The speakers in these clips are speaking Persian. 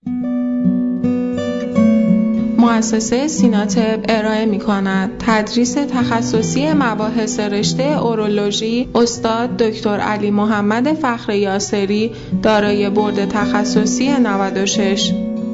مؤسسه سیناطب ارائه می‌کند تدریس تخصصی مباحث رشته اورولوژی استاد دکتر علی محمد فخر یاسری دارای برد تخصصی 96.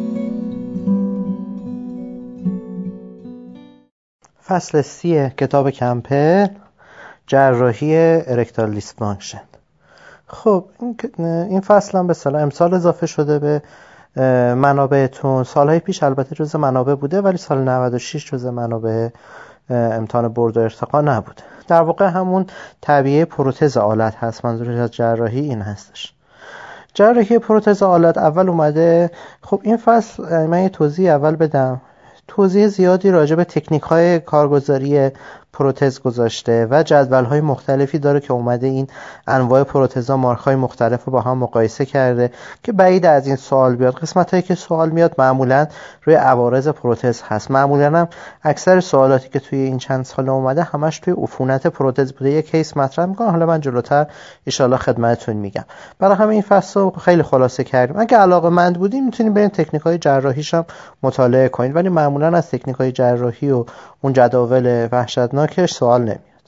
فصل 30 کتاب کمپل، جراحی ارکتال دیسفانکشن. خب این فصل هم به اصطلاح امسال اضافه شده به منابعتون. سالهای پیش البته جزء منابع بوده ولی سال 96 جزء منابع امتحان برد و ارتقا نبوده. در واقع همون تعبیه پروتز آلت هست. منظورش از جراحی این هستش. جراحی پروتز آلت اول اومده. خب این فصل من یه توضیح اول بدم. توضیح زیادی راجع به تکنیک‌های کارگزاری پروتز گذاشته و جدول‌های مختلفی داره که اومده این انواع پروتزها مارک‌های مختلف رو با هم مقایسه کرده که بعید از این سوال بیاد. قسمت‌هایی که سوال میاد معمولاً روی عوارض پروتز هست. معمولاً هم اکثر سوالاتی که توی این چند سال اومده همش توی عفونت پروتز بوده. یک کیس مطرح می‌کنم، حالا من جلوتر ان شاءالله خدمتتون میگم. برای همین این فصل رو خیلی خلاصه کردیم. اگه علاقه‌مند بودین میتونین برین تکنیک‌های جراحیش هم مطالعه کنید، ولی معمولاً از تکنیک‌های جراحی و اون جداول وحشتناکش سوال نمیاد.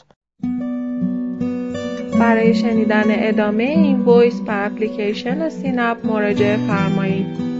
برای شنیدن ادامه این وایس به اپلیکیشن سینپ مراجعه فرمایید.